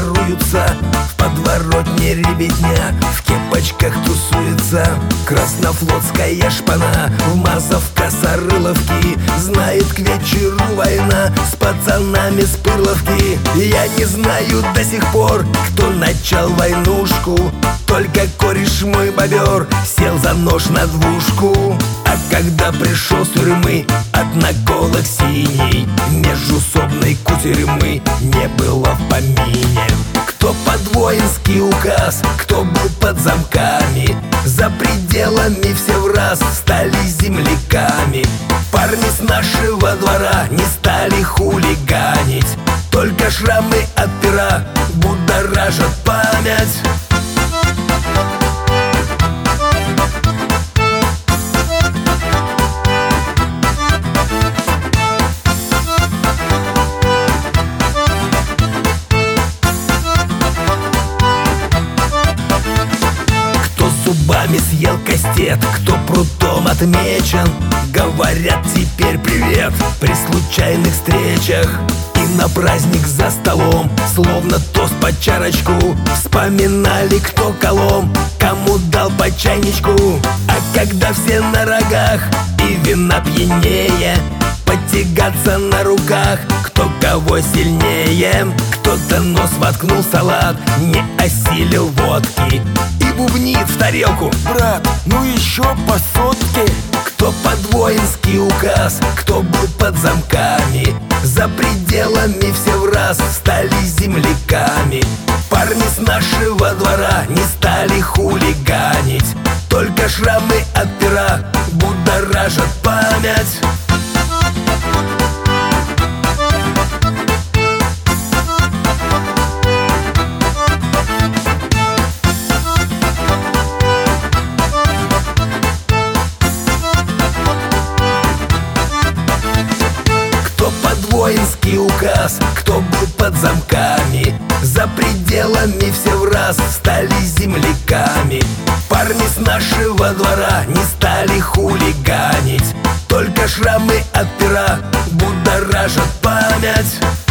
воруются, в подворотне ребятня в кепочках тусуется. Краснофлотская шпана, вмазав косорыловки, знает к вечеру война с пацанами с Пырловки. Я не знаю до сих пор, кто начал войнушку, только кореш мой бобер сел за нож на двушку. А когда пришел с тюрьмы от наколок синей, межусобной кутерьмы не было в помине. Кто под воинский указ, кто был под замками, за пределами все враз стали земляками. Парни с нашего двора не стали хулиганить, только шрамы от пера будоражат память. Зубами съел кастет, кто прутом отмечен, говорят теперь привет при случайных встречах. И на праздник за столом, словно тост под чарочку, вспоминали, кто колом, кому дал по чайничку. А когда все на рогах и вина пьянее, потягаться на руках, кто кого сильнее. Кто-то нос воткнул в салат, не осилил водки и бубнит в тарелку: брат, ну еще по сотке. Кто под воинский указ, кто был под замками, за пределами все враз стали земляками. Парни с нашего двора не стали хулиганить, только шрамы от пера будоражат память. Воинский указ, кто был под замками, за пределами все враз стали земляками. Парни с нашего двора не стали хулиганить, только шрамы от пера будоражат память.